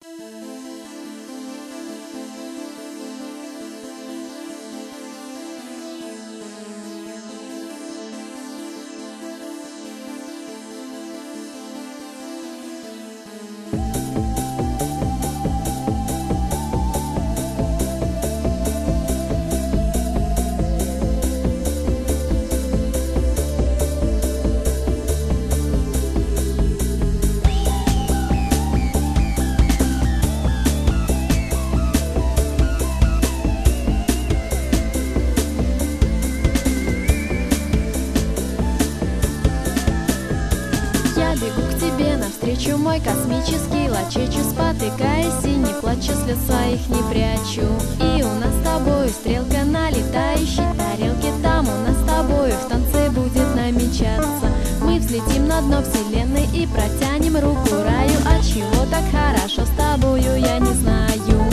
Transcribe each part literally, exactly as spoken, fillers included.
Навстречу мой космический лачечу, спотыкаясь и не плачу, слез своих не прячу. И у нас с тобою стрелка на летающей тарелке, там у нас с тобою в танце будет намечаться. Мы взлетим на дно вселенной и протянем руку раю. А чего так хорошо с тобою, я не знаю.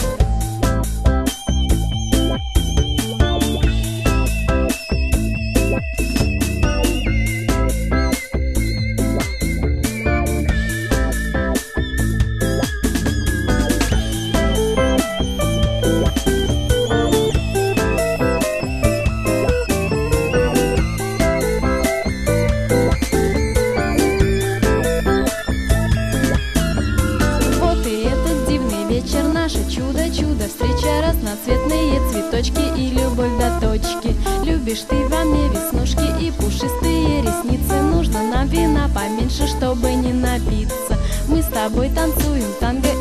Чудо-чудо, встреча, разноцветные цветочки и любовь до точки. Любишь ты во мне веснушки и пушистые ресницы. Нужно нам вина поменьше, чтобы не напиться. Мы с тобой танцуем танго